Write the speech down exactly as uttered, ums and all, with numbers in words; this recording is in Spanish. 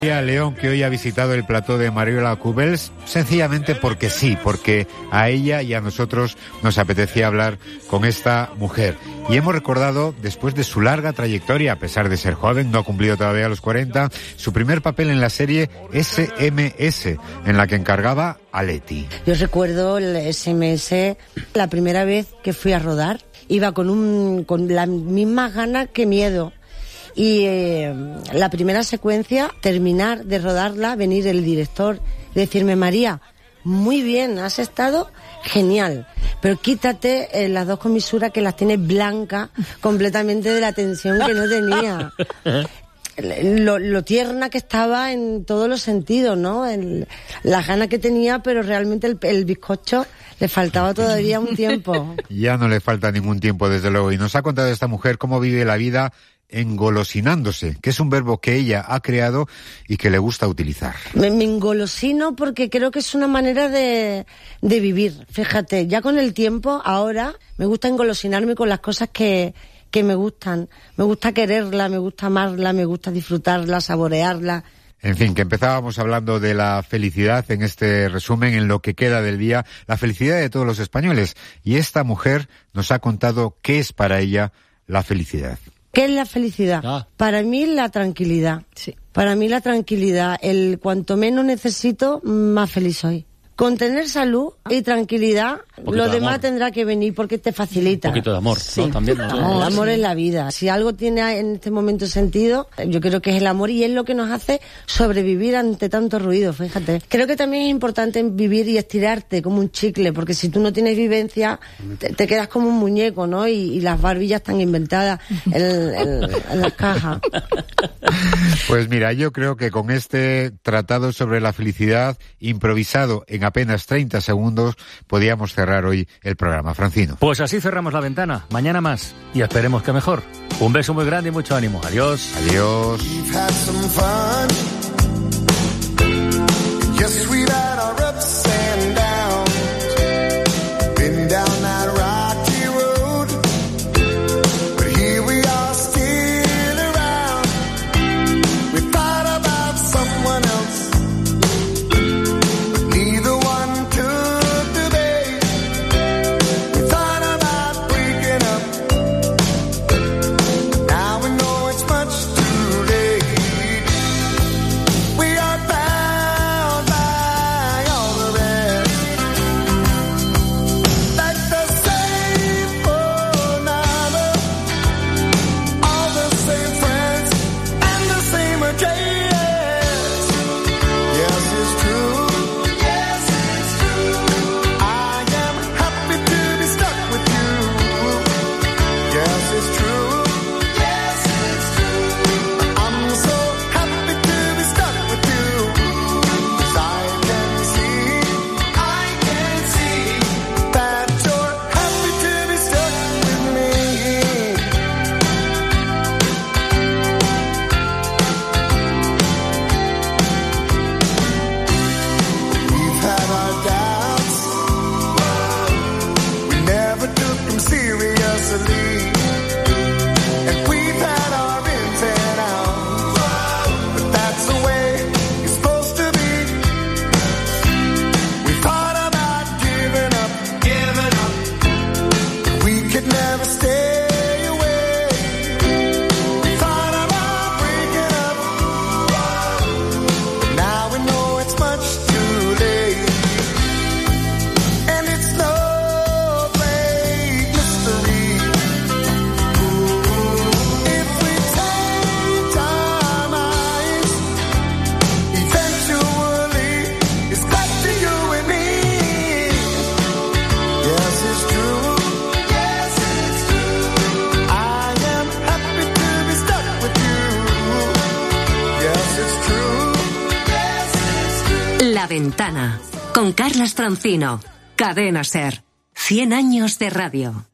León, que hoy ha visitado el plató de Mariola Cubels, sencillamente porque sí, porque a ella y a nosotros nos apetecía hablar con esta mujer. Y hemos recordado, después de su larga trayectoria, a pesar de ser joven, no ha cumplido todavía los cuarenta, su primer papel en la serie ese eme ese, en la que encargaba a Leti. Yo recuerdo el ese eme ese, la primera vez que fui a rodar, iba con, un, con las mismas ganas que miedo. Y eh, la primera secuencia, terminar de rodarla, venir el director y decirme: María, muy bien, has estado genial, pero quítate eh, las dos comisuras que las tienes blancas completamente de la tensión que no tenía. Lo, lo tierna que estaba en todos los sentidos, ¿no? El, las ganas que tenía, pero realmente el, el bizcocho le faltaba todavía un tiempo. Ya no le falta ningún tiempo, desde luego. Y nos ha contado esta mujer cómo vive la vida engolosinándose, que es un verbo que ella ha creado y que le gusta utilizar. Me, me engolosino porque creo que es una manera de, de vivir. Fíjate, ya con el tiempo, ahora, me gusta engolosinarme con las cosas que, que me gustan. Me gusta quererla, me gusta amarla, me gusta disfrutarla, saborearla. En fin, que empezábamos hablando de la felicidad en este resumen, en lo que queda del día, la felicidad de todos los españoles. Y esta mujer nos ha contado qué es para ella la felicidad. ¿Qué es la felicidad? Ah. Para mí la tranquilidad. Sí. Para mí la tranquilidad. El cuanto menos necesito, más feliz soy. Con tener salud y tranquilidad, lo de demás tendrá que venir porque te facilita. Un poquito de amor, sí. ¿No? También. ¿No? No, el amor sí. Es la vida. Si algo tiene en este momento sentido, yo creo que es el amor, y es lo que nos hace sobrevivir ante tanto ruido, fíjate. Creo que también es importante vivir y estirarte como un chicle, porque si tú no tienes vivencia, te, te quedas como un muñeco, ¿no? Y, y las barbillas están inventadas en, en, en las cajas. Pues mira, yo creo que con este tratado sobre la felicidad, improvisado en apenas treinta segundos, podíamos cerrar hoy el programa. Francino. Pues así cerramos la ventana. Mañana más. Y esperemos que mejor. Un beso muy grande y mucho ánimo. Adiós. Adiós. La Ventana, con Carlas Francino. Cadena SER. cien años de radio.